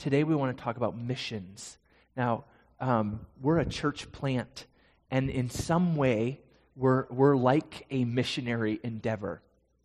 today we want to talk about missions. Now, we're a church plant, and in some way, we're like a missionary endeavor.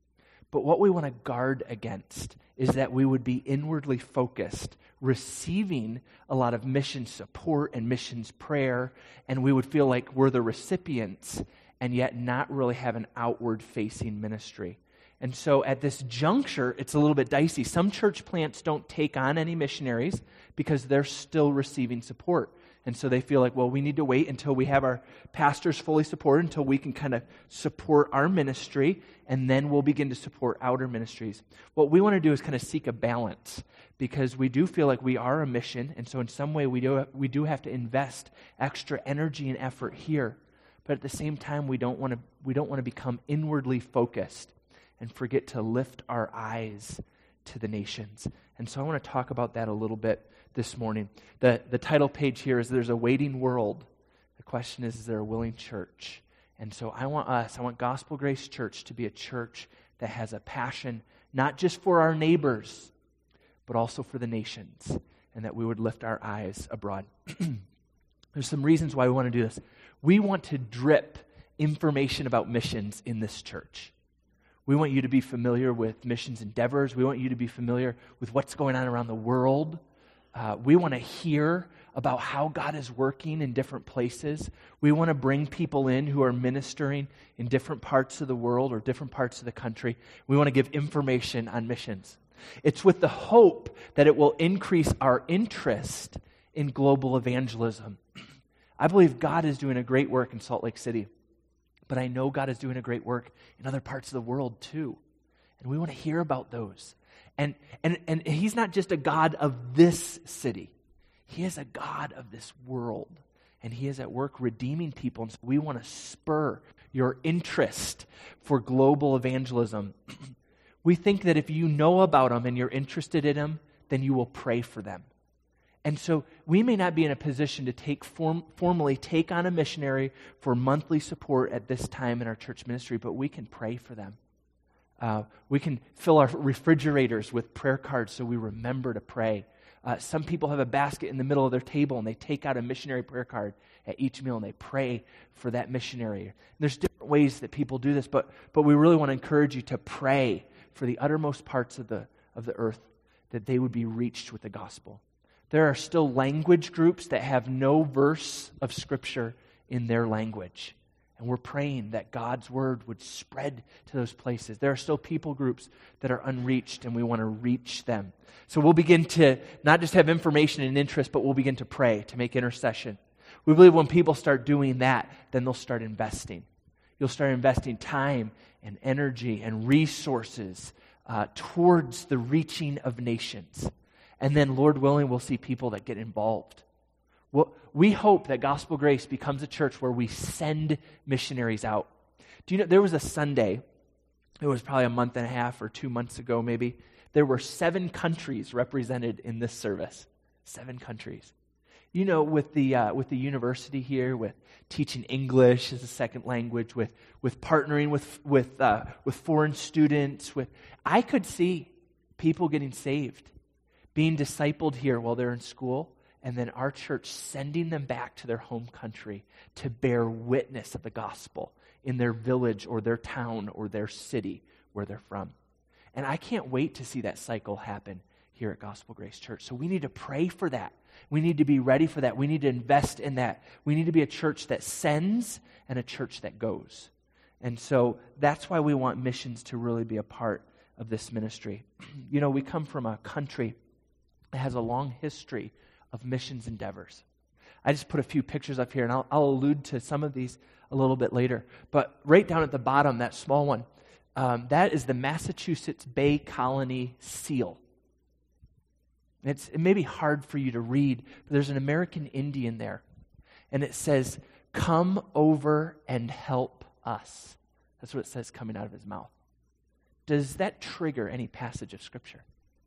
But what we want to guard against is that we would be inwardly focused, receiving a lot of mission support and missions prayer, and we would feel like we're the recipients, and yet not really have an outward-facing ministry. And so at this juncture, it's a little bit dicey. Some church plants don't take on any missionaries because they're still receiving support. And so they feel like, well, we need to wait until we have our pastors fully supported, until we can kind of support our ministry, and then we'll begin to support outer ministries. What we want to do is kind of seek a balance, because we do feel like we are a mission, and so in some way we do have to invest extra energy and effort here. But at the same time, we don't want to become inwardly focused and forget to lift our eyes to the nations. And so I want to talk about that a little bit this morning. The title page here is There's a Waiting World. The question is there a willing church? And so I want Gospel Grace Church to be a church that has a passion, not just for our neighbors, but also for the nations, and that we would lift our eyes abroad. There's some reasons why we want to do this. We want to drip information about missions in this church. We want you to be familiar with missions endeavors. We want you to be familiar with what's going on around the world. We want to hear about how God is working in different places. We want to bring people in who are ministering in different parts of the world or different parts of the country. We want to give information on missions. It's with the hope that it will increase our interest in global evangelism. I believe God is doing a great work in Salt Lake City, but I know God is doing a great work in other parts of the world too. And we want to hear about those. And He's not just a God of this city. He is a God of this world. And He is at work redeeming people. And so we want to spur your interest for global evangelism. We think that if you know about Him and you're interested in Him, then you will pray for them. And so we may not be in a position to formally take on a missionary for monthly support at this time in our church ministry, but we can pray for them. We can fill our refrigerators with prayer cards so we remember to pray. Some people have a basket in the middle of their table and they take out a missionary prayer card at each meal and they pray for that missionary. And there's different ways that people do this, but we really want to encourage you to pray for the uttermost parts of the earth, that they would be reached with the gospel. There are still language groups that have no verse of Scripture in their language. And we're praying that God's word would spread to those places. There are still people groups that are unreached, and we want to reach them. So we'll begin to not just have information and interest, but we'll begin to pray, to make intercession. We believe when people start doing that, then they'll start investing. You'll start investing time and energy and resources towards the reaching of nations. And then, Lord willing, we'll see people that get involved. Well, we hope that Gospel Grace becomes a church where we send missionaries out. Do you know, there was a Sunday, it was probably a month and a half or 2 months ago maybe, there were 7 countries represented in this service. 7 countries. You know, with the university here, with teaching English as a second language, with partnering with foreign students, I could see people getting saved, being discipled here while they're in school, and then our church sending them back to their home country to bear witness of the gospel in their village or their town or their city where they're from. And I can't wait to see that cycle happen here at Gospel Grace Church. So we need to pray for that. We need to be ready for that. We need to invest in that. We need to be a church that sends and a church that goes. And so that's why we want missions to really be a part of this ministry. You know, we come from a country that has a long history of missions endeavors. I just put a few pictures up here, and I'll allude to some of these a little bit later. But right down at the bottom, that small one, that is the Massachusetts Bay Colony seal. It may be hard for you to read, but there's an American Indian there. And it says, "Come over and help us." That's what it says coming out of his mouth. Does that trigger any passage of Scripture?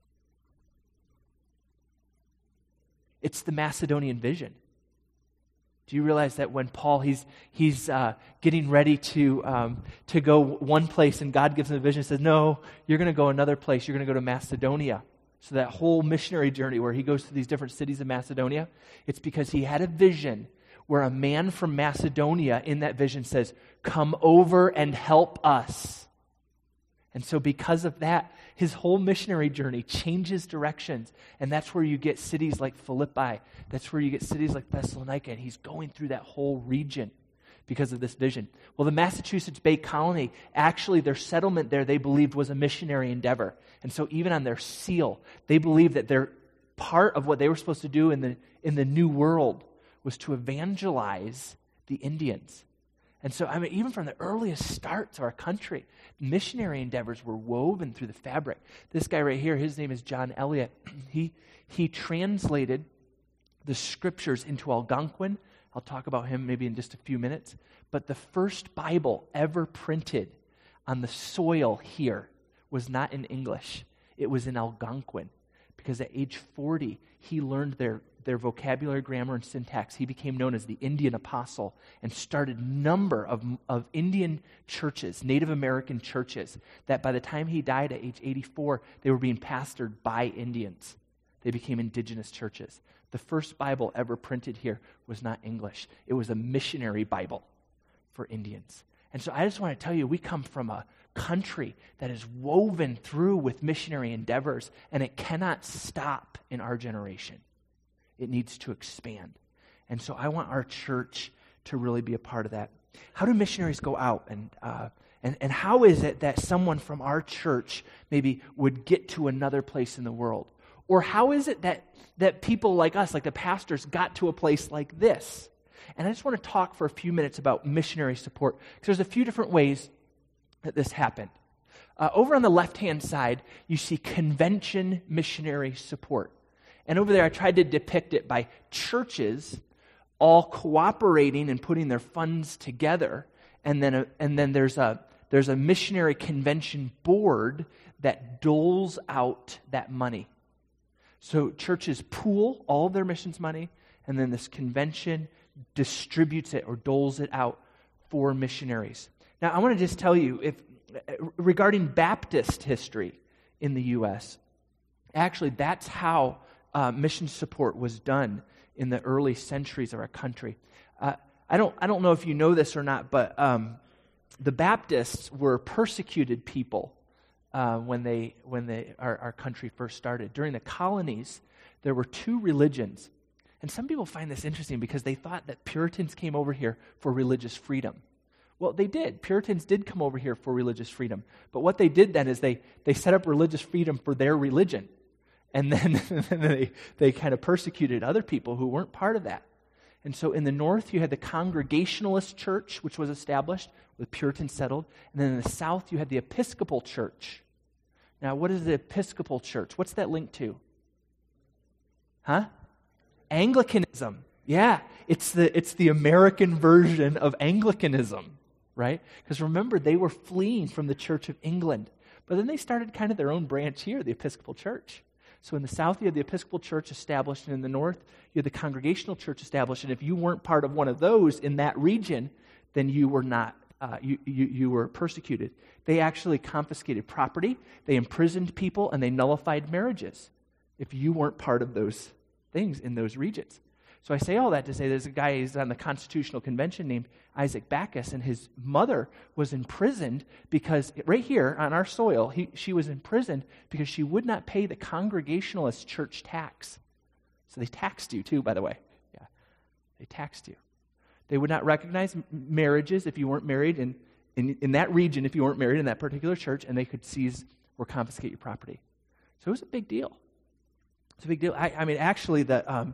It's the Macedonian vision. Do you realize that when Paul, he's getting ready to go one place and God gives him a vision and says, no, you're going to go another place. You're going to go to Macedonia. So that whole missionary journey where he goes to these different cities of Macedonia, it's because he had a vision where a man from Macedonia in that vision says, "Come over and help us." And so because of that, his whole missionary journey changes directions. And that's where you get cities like Philippi. That's where you get cities like Thessalonica. And he's going through that whole region because of this vision. Well, the Massachusetts Bay Colony, actually their settlement there, they believed was a missionary endeavor. And so even on their seal, they believed that their part of what they were supposed to do in the New World was to evangelize the Indians. And so, even from the earliest starts of our country, missionary endeavors were woven through the fabric. This guy right here, his name is John Eliot. He translated the scriptures into Algonquin. I'll talk about him maybe in just a few minutes. But the first Bible ever printed on the soil here was not in English. It was in Algonquin. Because at age 40, he learned their vocabulary, grammar, and syntax. He became known as the Indian Apostle and started a number of Indian churches, Native American churches, that by the time he died at age 84, they were being pastored by Indians. They became indigenous churches. The first Bible ever printed here was not English. It was a missionary Bible for Indians. And so I just want to tell you, we come from a country that is woven through with missionary endeavors, and it cannot stop in our generation. It needs to expand. And so I want our church to really be a part of that. How do missionaries go out? And how is it that someone from our church maybe would get to another place in the world? Or how is it that people like us, like the pastors, got to a place like this? And I just want to talk for a few minutes about missionary support, because there's a few different ways that this happened. Over on the left-hand side, you see convention missionary support. And over there, I tried to depict it by churches all cooperating and putting their funds together. And then there's a missionary convention board that doles out that money. So churches pool all of their missions money, and then this convention distributes it or doles it out for missionaries. Now, I want to just tell you, regarding Baptist history in the U.S., actually, that's how mission support was done in the early centuries of our country. I don't know if you know this or not, but the Baptists were persecuted people when our country first started. During the colonies, there were two religions. And some people find this interesting because they thought that Puritans came over here for religious freedom. Well, they did. Puritans did come over here for religious freedom. But what they did then is they set up religious freedom for their religion. And then they kind of persecuted other people who weren't part of that. And so in the north, you had the Congregationalist Church, which was established, with Puritans settled. And then in the south, you had the Episcopal Church. Now, what is the Episcopal Church? What's that linked to? Huh? Anglicanism. Yeah, it's the American version of Anglicanism, right? Because remember, they were fleeing from the Church of England. But then they started kind of their own branch here, the Episcopal Church. So in the south, you had the Episcopal Church established, and in the north, you had the Congregational Church established. And if you weren't part of one of those in that region, then you were not, you were persecuted. They actually confiscated property, they imprisoned people, and they nullified marriages if you weren't part of those things in those regions. So I say all that to say there's a guy who's on the Constitutional Convention named Isaac Backus, and his mother was imprisoned because, right here on our soil, she was imprisoned because she would not pay the Congregationalist church tax. So they taxed you too, by the way. Yeah, they taxed you. They would not recognize marriages if you weren't married in that region, if you weren't married in that particular church, and they could seize or confiscate your property. So it was a big deal. It's a big deal. I mean, actually,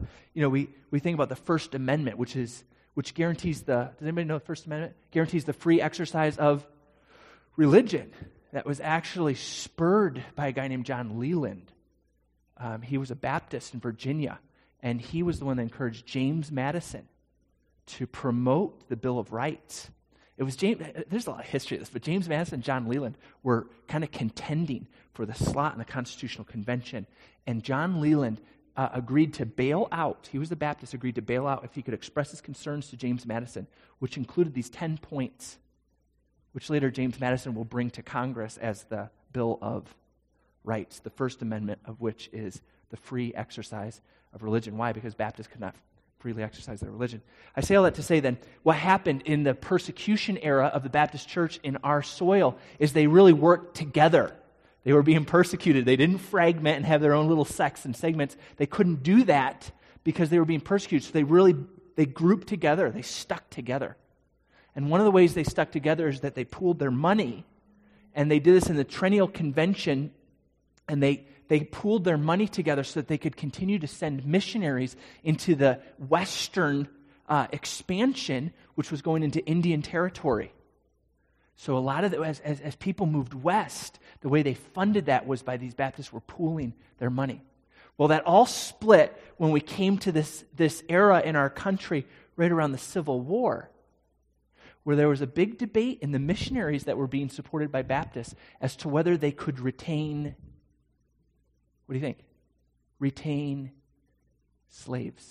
we think about the First Amendment, which guarantees does anybody know the First Amendment? Guarantees the free exercise of religion. That was actually spurred by a guy named John Leland. He was a Baptist in Virginia, and he was the one that encouraged James Madison to promote the Bill of Rights. It was there's a lot of history of this, but James Madison and John Leland were kind of contending for the slot in the Constitutional Convention. And John Leland agreed to bail out, he was the Baptist, agreed to bail out if he could express his concerns to James Madison, which included these 10 points, which later James Madison will bring to Congress as the Bill of rights, the First Amendment of which is the free exercise of religion. Why? Because Baptists could not freely exercise their religion. I say all that to say then, what happened in the persecution era of the Baptist church in our soil is they really worked together. They were being persecuted. They didn't fragment and have their own little sects and segments. They couldn't do that because they were being persecuted. So they grouped together. They stuck together. And one of the ways they stuck together is that they pooled their money. And they did this in the Triennial Convention. And they pooled their money together so that they could continue to send missionaries into the western expansion, which was going into Indian territory. So a lot of it, as people moved west, the way they funded that was by these Baptists were pooling their money. Well, that all split when we came to this era in our country right around the Civil War, where there was a big debate in the missionaries that were being supported by Baptists as to whether they could retain, what do you think? Retain slaves.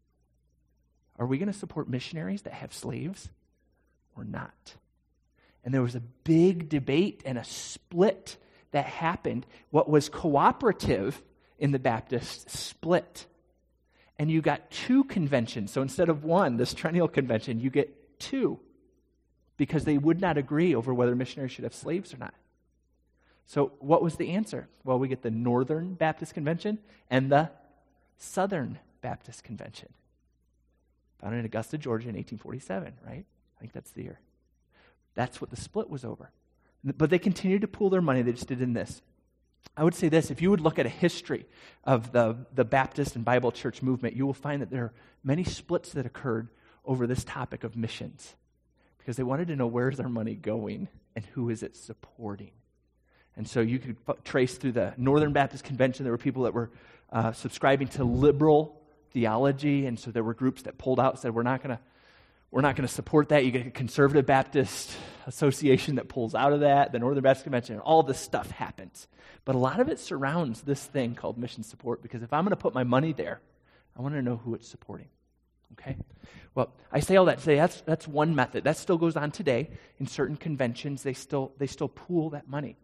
Are we going to support missionaries that have slaves or not? And there was a big debate and a split that happened. What was cooperative in the Baptists split. And you got two conventions. So instead of one, this Triennial Convention, you get two. Because they would not agree over whether missionaries should have slaves or not. So what was the answer? Well, we get the Northern Baptist Convention and the Southern Baptist Convention. Founded in Augusta, Georgia in 1847, right? I think that's the year. That's what the split was over. But they continued to pool their money. They just did in this. I would say this, if you would look at a history of the Baptist and Bible church movement, you will find that there are many splits that occurred over this topic of missions. Because they wanted to know where's our money going and who is it supporting. And so you could trace through the Northern Baptist Convention, there were people that were subscribing to liberal theology, and so there were groups that pulled out and said, we're not going to support that. You get a Conservative Baptist Association that pulls out of that, the Northern Baptist Convention, and all this stuff happens. But a lot of it surrounds this thing called mission support, because if I'm going to put my money there, I want to know who it's supporting. Okay? Well, I say all that to say that's one method. That still goes on today. In certain conventions, they still pool that money.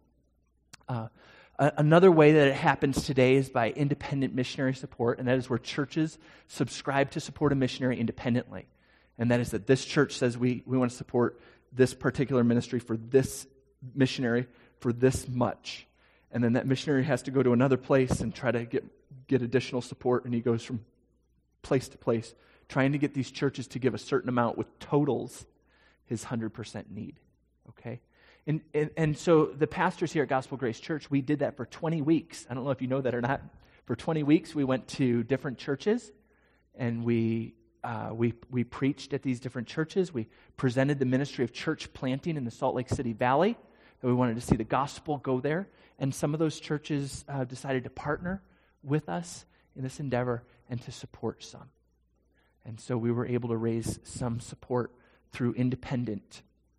Another way that it happens today is by independent missionary support, and that is where churches subscribe to support a missionary independently. And that is that this church says we want to support this particular ministry for this missionary for this much. And then that missionary has to go to another place and try to get additional support, and he goes from place to place, trying to get these churches to give a certain amount with totals his 100% need. Okay? And so the pastors here at Gospel Grace Church, we did that for 20 weeks. I don't know if you know that or not. For 20 weeks, we went to different churches, and we preached at these different churches. We presented the ministry of church planting in the Salt Lake City Valley, that we wanted to see the gospel go there. And some of those churches decided to partner with us in this endeavor and to support some. And so we were able to raise some support through independent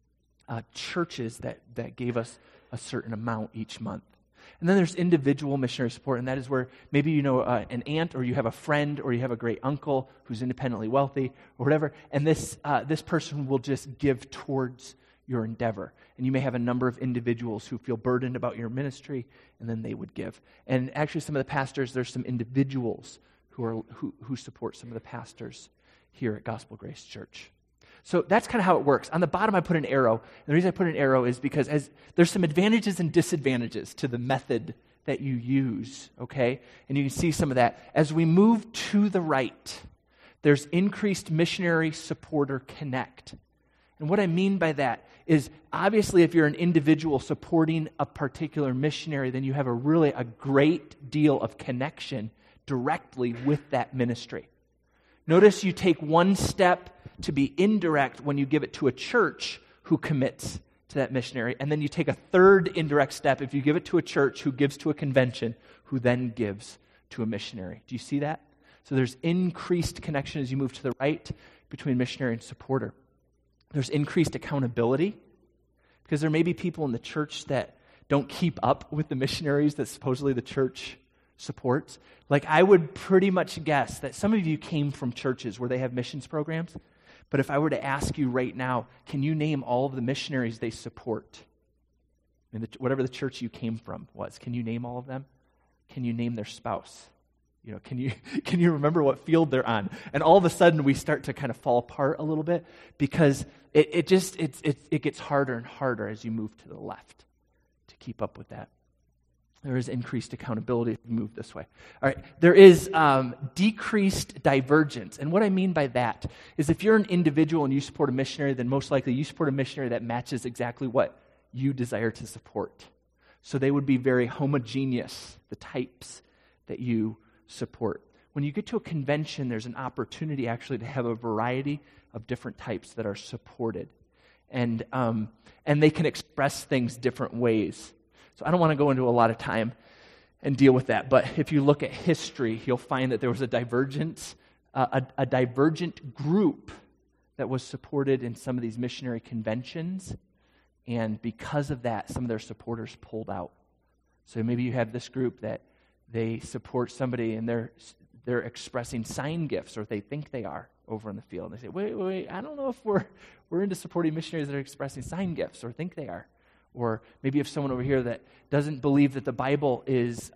churches that gave us a certain amount each month. And then there's individual missionary support, and that is where maybe you know an aunt, or you have a friend, or you have a great uncle who's independently wealthy, or whatever, and this person will just give towards your endeavor. And you may have a number of individuals who feel burdened about your ministry, and then they would give. And actually some of the pastors, there's some individuals who support some of the pastors here at Gospel Grace Church. So that's kind of how it works. On the bottom I put an arrow. And the reason I put an arrow is because there's some advantages and disadvantages to the method that you use, okay? And you can see some of that. As we move to the right, there's increased missionary supporter connect. And what I mean by that is, obviously, if you're an individual supporting a particular missionary, then you have a great deal of connection directly with that ministry. Notice you take one step to be indirect when you give it to a church who commits to that missionary, and then you take a third indirect step if you give it to a church who gives to a convention, who then gives to a missionary. Do you see that? So there's increased connection as you move to the right between missionary and supporter. There's increased accountability, because there may be people in the church that don't keep up with the missionaries that supposedly the church supports. Like, I would pretty much guess that some of you came from churches where they have missions programs, but if I were to ask you right now, can you name all of the missionaries they support? mean, whatever the church you came from was. Can you name all of them? Can you name their spouse? Can you remember what field they're on? And all of a sudden we start to kind of fall apart a little bit because it gets harder and harder as you move to the left to keep up with that. There is increased accountability if you move this way. All right, there is decreased divergence. And what I mean by that is if you're an individual and you support a missionary, then most likely you support a missionary that matches exactly what you desire to support. So they would be very homogeneous, the types that you support. When you get to a convention, there's an opportunity actually to have a variety of different types that are supported. And they can express things different ways. So I don't want to go into a lot of time and deal with that, but if you look at history, you'll find that there was a divergent group that was supported in some of these missionary conventions, and because of that, some of their supporters pulled out. So maybe you have this group that they support somebody and they're expressing sign gifts, or they think they are over in the field. And they say, wait, I don't know if we're into supporting missionaries that are expressing sign gifts or think they are. Or maybe if someone over here that doesn't believe that the Bible is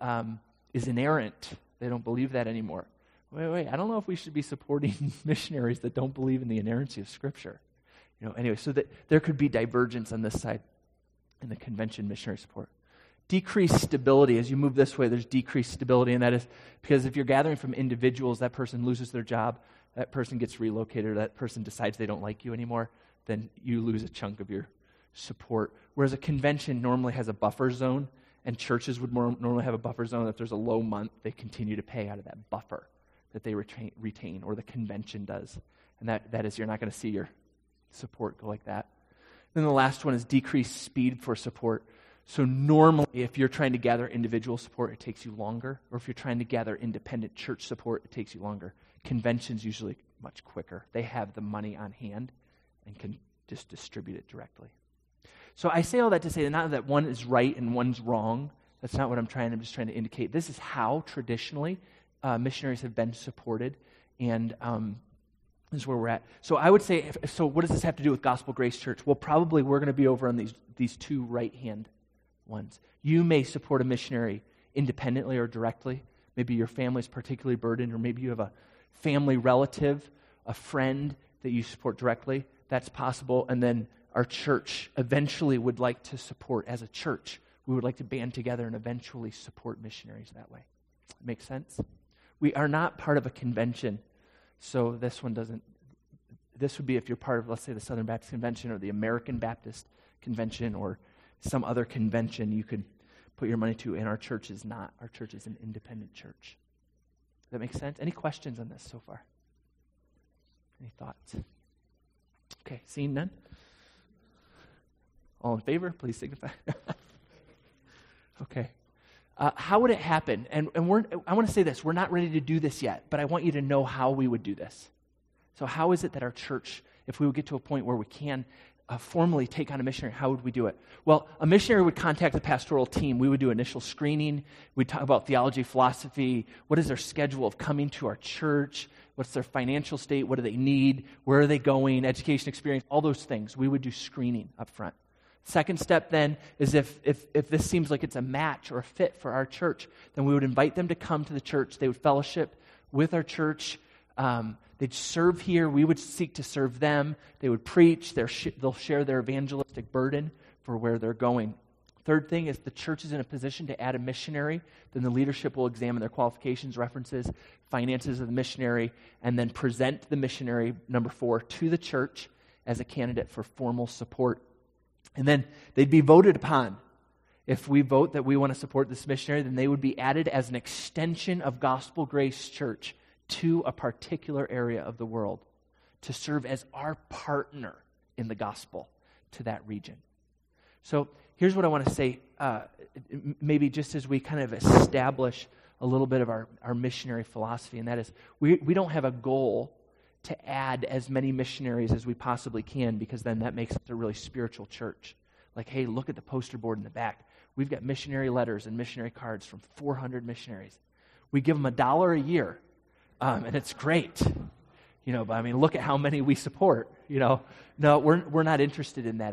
inerrant, they don't believe that anymore. Wait, I don't know if we should be supporting missionaries that don't believe in the inerrancy of Scripture. Anyway, so that there could be divergence on this side in the convention missionary support. Decreased stability. As you move this way, there's decreased stability, and that is because if you're gathering from individuals, that person loses their job, that person gets relocated, or that person decides they don't like you anymore, then you lose a chunk of your support. Whereas a convention normally has a buffer zone, and churches would normally have a buffer zone. If there's a low month, they continue to pay out of that buffer that they retain, or the convention does. And that is, you're not going to see your support go like that. Then the last one is decreased speed for support. So normally, if you're trying to gather individual support, it takes you longer. Or if you're trying to gather independent church support, it takes you longer. Conventions usually much quicker. They have the money on hand and can just distribute it directly. So I say all that to say that not that one is right and one's wrong. That's not what I'm just trying to indicate. This is how traditionally missionaries have been supported, and this is where we're at. So I would say, so what does this have to do with Gospel Grace Church? Well, probably we're going to be over on these two right-hand ones. You may support a missionary independently or directly. Maybe your family's particularly burdened, or maybe you have a family relative, a friend that you support directly. That's possible. And then our church eventually would like to support, as a church, we would like to band together and eventually support missionaries that way. Make sense? We are not part of a convention, so this one doesn't. This would be if you're part of, let's say, the Southern Baptist Convention or the American Baptist Convention or some other convention you could put your money to, and our church is not. Our church is an independent church. Does that make sense? Any questions on this so far? Any thoughts? Okay, seeing none? All in favor, please signify. Okay. How would it happen? And I want to say this. We're not ready to do this yet, but I want you to know how we would do this. So how is it that our church, if we would get to a point where we can formally take on a missionary, how would we do it? Well, a missionary would contact the pastoral team. We would do initial screening. We'd talk about theology, philosophy. What is their schedule of coming to our church? What's their financial state? What do they need? Where are they going? Education experience, all those things. We would do screening up front. Second step then is if this seems like it's a match or a fit for our church, then we would invite them to come to the church. They would fellowship with our church. They'd serve here. We would seek to serve them. They would preach. They'll share their evangelistic burden for where they're going. Third thing is the church is in a position to add a missionary. Then the leadership will examine their qualifications, references, finances of the missionary, and then present the missionary, number 4, to the church as a candidate for formal support. And then they'd be voted upon. If we vote that we want to support this missionary, then they would be added as an extension of Gospel Grace Church to a particular area of the world to serve as our partner in the gospel to that region. So here's what I want to say, maybe just as we kind of establish a little bit of our missionary philosophy, and that is we don't have a goal to add as many missionaries as we possibly can, because then that makes it a really spiritual church. Like, hey, look at the poster board in the back. We've got missionary letters and missionary cards from 400 missionaries. We give them $1 a year, and it's great. But I mean, look at how many we support. No, we're not interested in that at all.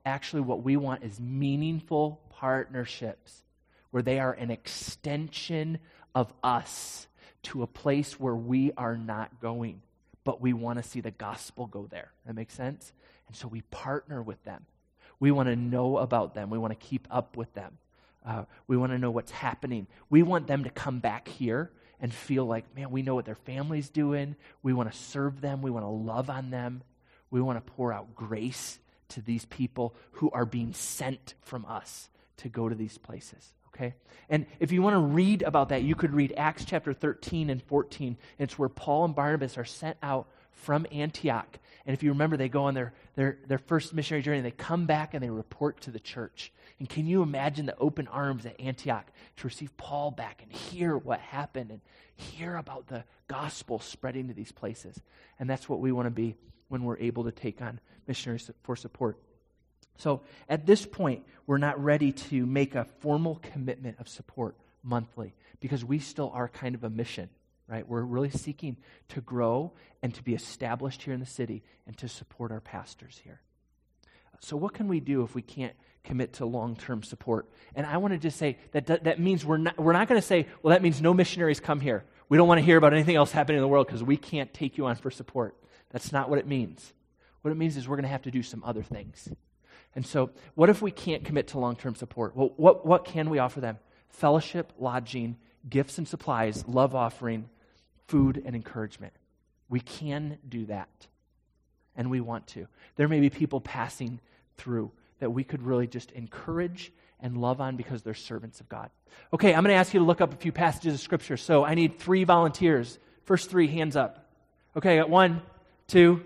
Actually, what we want is meaningful partnerships where they are an extension of us to a place where we are not going, but we want to see the gospel go there. That makes sense? And so we partner with them. We want to know about them. We want to keep up with them. We want to know what's happening. We want them to come back here and feel like, man, we know what their family's doing. We want to serve them. We want to love on them. We want to pour out grace to these people who are being sent from us to go to these places. Okay? And if you want to read about that, you could read Acts chapter 13 and 14. It's where Paul and Barnabas are sent out from Antioch. And if you remember, they go on their first missionary journey, and they come back and they report to the church. And can you imagine the open arms at Antioch to receive Paul back and hear what happened and hear about the gospel spreading to these places? And that's what we want to be when we're able to take on missionaries for support. So at this point, we're not ready to make a formal commitment of support monthly because we still are kind of a mission, right? We're really seeking to grow and to be established here in the city and to support our pastors here. So what can we do if we can't commit to long-term support? And I want to just say that means we're not going to say, well, that means no missionaries come here. We don't want to hear about anything else happening in the world because we can't take you on for support. That's not what it means. What it means is we're going to have to do some other things. And so what if we can't commit to long-term support? Well, what can we offer them? Fellowship, lodging, gifts and supplies, love offering, food and encouragement. We can do that. And we want to. There may be people passing through that we could really just encourage and love on because they're servants of God. Okay, I'm going to ask you to look up a few passages of Scripture. So I need 3 volunteers. First 3, hands up. Okay, I got 1, 2,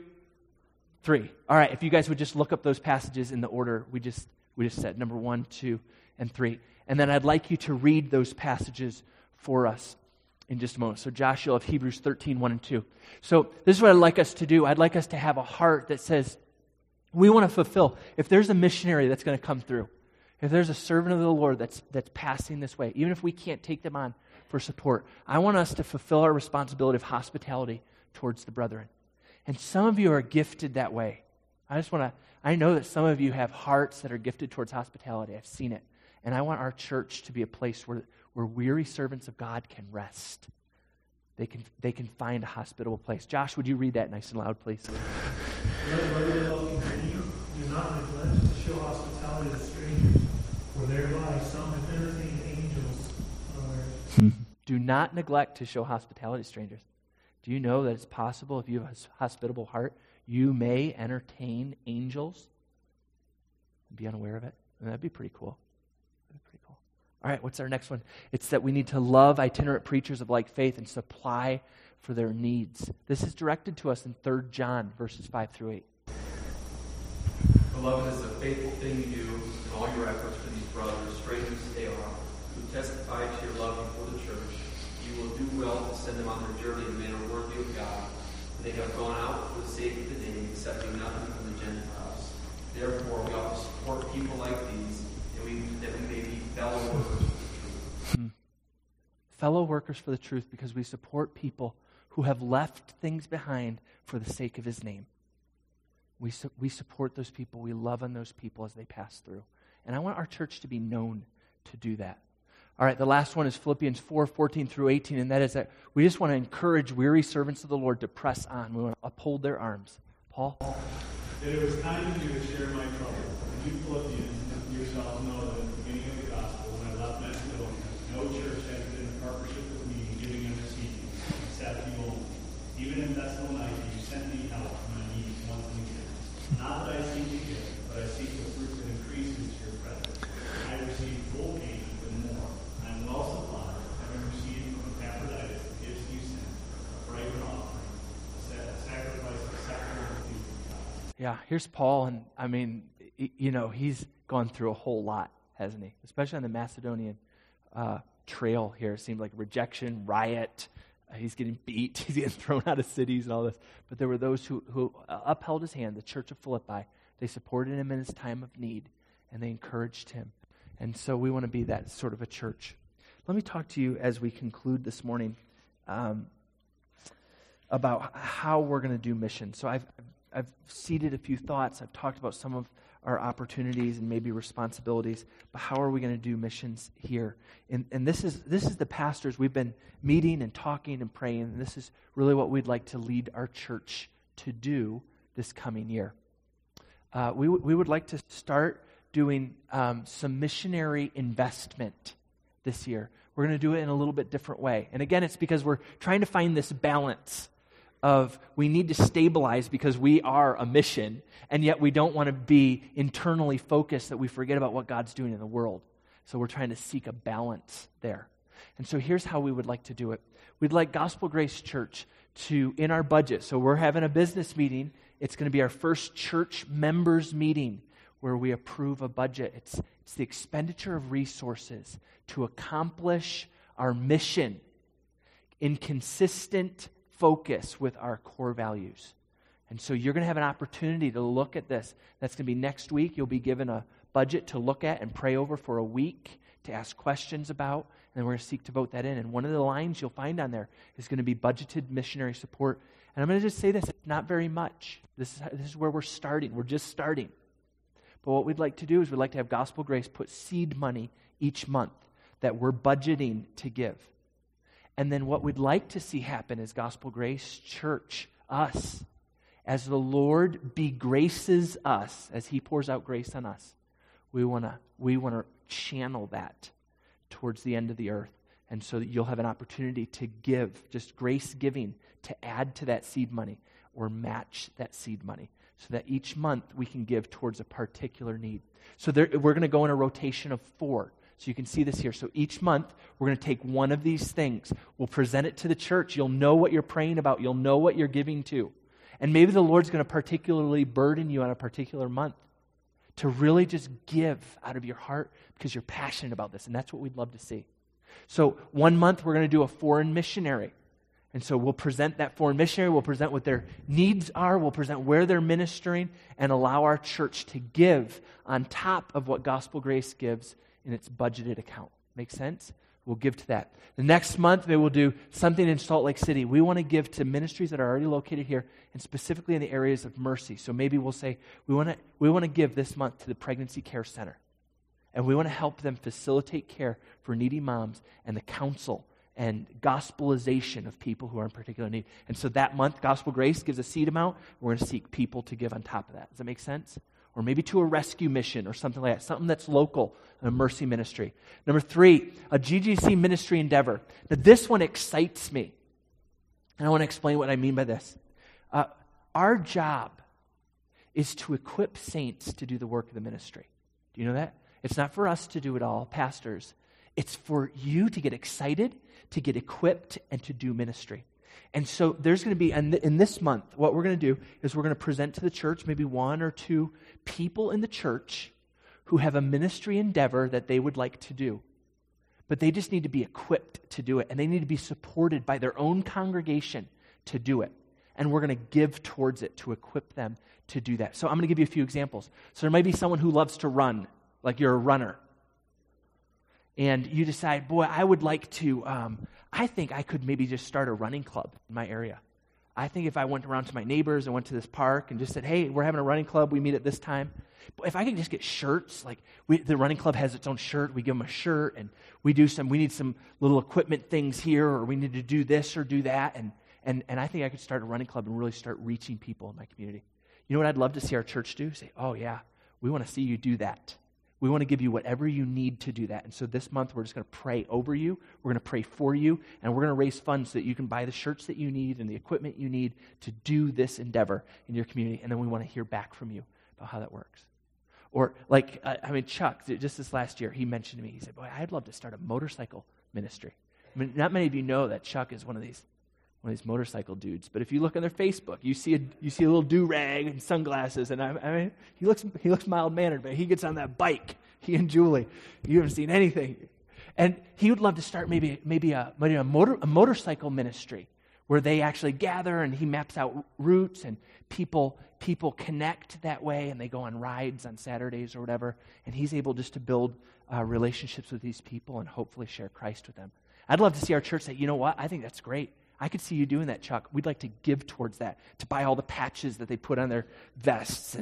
3. All right, if you guys would just look up those passages in the order we just said, number 1, 2, and 3. And then I'd like you to read those passages for us in just a moment. So Josh, you'll have Hebrews 13, 1 and 2. So this is what I'd like us to do. I'd like us to have a heart that says, we want to fulfill. If there's a missionary that's going to come through, if there's a servant of the Lord that's passing this way, even if we can't take them on for support, I want us to fulfill our responsibility of hospitality towards the brethren. And some of you are gifted that way. I know that some of you have hearts that are gifted towards hospitality. I've seen it. And I want our church to be a place where weary servants of God can rest. They can find a hospitable place. Josh, would you read that nice and loud, please? Do not neglect to show hospitality to strangers, for thereby some have entertained angels unawares. Do not neglect to show hospitality to strangers. Do you know that it's possible if you have a hospitable heart, you may entertain angels and be unaware of it? And that'd be pretty cool. All right, what's our next one? It's that we need to love itinerant preachers of like faith and supply for their needs. This is directed to us in 3 John, verses 5 through 8. Beloved, is a faithful thing you do in all your efforts for these brothers, strangers as they are, who testify to your love before the church. You will do well to send them on their journey in a manner worthy of God. They have gone out for the sake of the name, accepting nothing from the Gentiles. Therefore, we ought to support people like these, that we may be fellow workers for the truth. Fellow workers for the truth, because we support people who have left things behind for the sake of His name. We support those people. We love on those people as they pass through. And I want our church to be known to do that. All right, the last one is Philippians 4, 14 through 18, and that is that we just want to encourage weary servants of the Lord to press on. We want to uphold their arms. Paul? That it was time for you to share my trouble. And you Philippians yourselves know that at the beginning of the gospel, when I left Macedonia, no church has been in partnership with me in giving and receiving, except you only. Even in Thessalonica, you sent me help when I needed once and again. Not that I seek to give, but I seek the fruit that increases to your credit. I received full payment and more. I am well supplied, having received from Epaphroditus the gifts you sent, a fragrant offering, a sacrifice acceptable to you. Yeah, here's Paul, and I mean, he's gone through a whole lot, hasn't he? Especially on the Macedonian trail here. It seemed like rejection, riot. He's getting beat. He's getting thrown out of cities and all this. But there were those who upheld his hand, the church of Philippi. They supported him in his time of need, and they encouraged him. And so we want to be that sort of a church. Let me talk to you as we conclude this morning about how we're going to do mission. So I've seeded a few thoughts. I've talked about some of our opportunities and maybe responsibilities, but how are we going to do missions here? And this is the pastors. We've been meeting and talking and praying, and this is really what we'd like to lead our church to do this coming year. We would like to start doing some missionary investment this year. We're going to do it in a little bit different way. And again, it's because we're trying to find this balance of we need to stabilize because we are a mission, and yet we don't want to be internally focused that we forget about what God's doing in the world. So we're trying to seek a balance there. And so here's how we would like to do it. We'd like Gospel Grace Church to, in our budget, so we're having a business meeting. It's going to be our first church members meeting where we approve a budget. It's the expenditure of resources to accomplish our mission in consistent focus with our core values. And so you're going to have an opportunity to look at this. That's going to be next week. You'll be given a budget to look at and pray over for a week, to ask questions about, and then we're going to seek to vote that in. And one of the lines you'll find on there is going to be budgeted missionary support. And I'm going to just say this, it's not very much. This is where we're starting. We're just starting. But what we'd like to do is we'd like to have Gospel Grace put seed money each month that we're budgeting to give. And then what we'd like to see happen is Gospel Grace Church, us, as the Lord begraces us, as He pours out grace on us, we want to channel that towards the end of the earth. And so that you'll have an opportunity to give, just grace giving, to add to that seed money or match that seed money, so that each month we can give towards a particular need. So we're going to go in a rotation of 4. So you can see this here. So each month, we're going to take one of these things. We'll present it to the church. You'll know what you're praying about. You'll know what you're giving to. And maybe the Lord's going to particularly burden you on a particular month to really just give out of your heart because you're passionate about this. And that's what we'd love to see. So one month, we're going to do a foreign missionary. And so we'll present that foreign missionary. We'll present what their needs are. We'll present where they're ministering and allow our church to give on top of what Gospel Grace gives in its budgeted account. Make sense? We'll give to that. The next month, maybe we'll do something in Salt Lake City. We want to give to ministries that are already located here, and specifically in the areas of mercy. So maybe we'll say, we want to give this month to the Pregnancy Care Center. And we want to help them facilitate care for needy moms and the counsel and gospelization of people who are in particular need. And so that month, Gospel Grace gives a seed amount. We're going to seek people to give on top of that. Does that make sense? Or maybe to a rescue mission or something like that, something that's local, a mercy ministry. Number 3, a GGC ministry endeavor. Now this one excites me. And I want to explain what I mean by this. Our job is to equip saints to do the work of the ministry. Do you know that? It's not for us to do it all, pastors. It's for you to get excited, to get equipped, and to do ministry. And so there's going to be, in this month, what we're going to do is we're going to present to the church maybe 1 or 2 people in the church who have a ministry endeavor that they would like to do. But they just need to be equipped to do it, and they need to be supported by their own congregation to do it. And we're going to give towards it to equip them to do that. So I'm going to give you a few examples. So there might be someone who loves to run, like you're a runner. And you decide, boy, I would like to, I think I could maybe just start a running club in my area. I think if I went around to my neighbors and went to this park and just said, hey, we're having a running club, we meet at this time. But if I could just get shirts, like the running club has its own shirt, we give them a shirt, and we need some little equipment things here, or we need to do this or do that. And I think I could start a running club and really start reaching people in my community. You know what I'd love to see our church do? Say, oh yeah, we want to see you do that. We want to give you whatever you need to do that. And so this month, we're just going to pray over you. We're going to pray for you. And we're going to raise funds so that you can buy the shirts that you need and the equipment you need to do this endeavor in your community. And then we want to hear back from you about how that works. Or like, Chuck, just this last year, he mentioned to me, he said, boy, I'd love to start a motorcycle ministry. I mean, not many of you know that Chuck is one of these motorcycle dudes. But if you look on their Facebook, you see a little do-rag and sunglasses, and he looks mild-mannered, but he gets on that bike, he and Julie. You haven't seen anything. And he would love to start maybe a motorcycle ministry where they actually gather and he maps out routes and people connect that way and they go on rides on Saturdays or whatever, and he's able just to build relationships with these people and hopefully share Christ with them. I'd love to see our church say, you know what, I think that's great. I could see you doing that, Chuck. We'd like to give towards that, to buy all the patches that they put on their vests and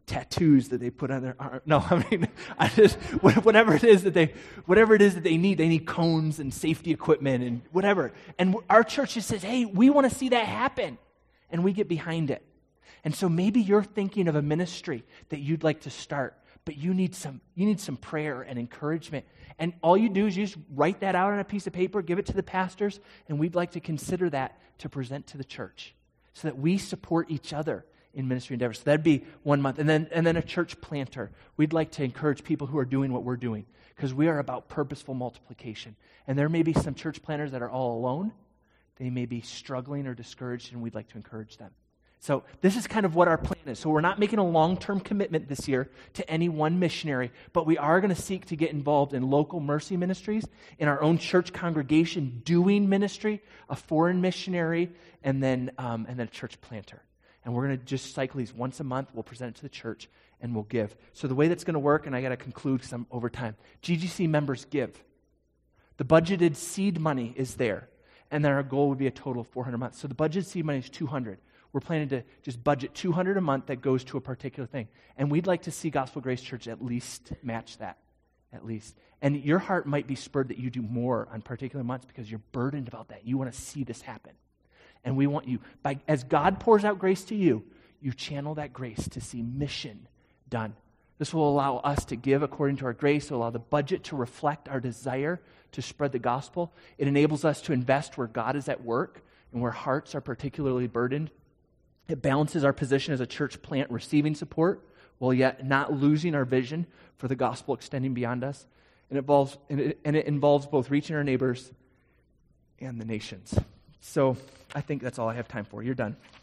tattoos that they put on their arm. No, I mean, whatever it is that they need cones and safety equipment and whatever. And our church just says, hey, we want to see that happen. And we get behind it. And so maybe you're thinking of a ministry that you'd like to start, but you need some prayer and encouragement. And all you do is you just write that out on a piece of paper, give it to the pastors, and we'd like to consider that to present to the church so that we support each other in ministry endeavors. So that'd be 1 month. And then a church planter. We'd like to encourage people who are doing what we're doing because we are about purposeful multiplication. And there may be some church planters that are all alone. They may be struggling or discouraged, and we'd like to encourage them. So this is kind of what our plan is. So we're not making a long-term commitment this year to any one missionary, but we are going to seek to get involved in local mercy ministries, in our own church congregation doing ministry, a foreign missionary, and then a church planter. And we're going to just cycle these once a month. We'll present it to the church, and we'll give. So the way that's going to work, and I got to conclude because I'm over time, GGC members give. The budgeted seed money is there, and then our goal would be a total of $400 a month. So the budgeted seed money is $200. We're planning to just budget $200 a month that goes to a particular thing. And we'd like to see Gospel Grace Church at least match that, at least. And your heart might be spurred that you do more on particular months because you're burdened about that. You want to see this happen. And we want you, as God pours out grace to you, you channel that grace to see mission done. This will allow us to give according to our grace. It will allow the budget to reflect our desire to spread the gospel. It enables us to invest where God is at work and where hearts are particularly burdened. It balances our position as a church plant receiving support while yet not losing our vision for the gospel extending beyond us. And it involves both reaching our neighbors and the nations. So I think that's all I have time for. You're done.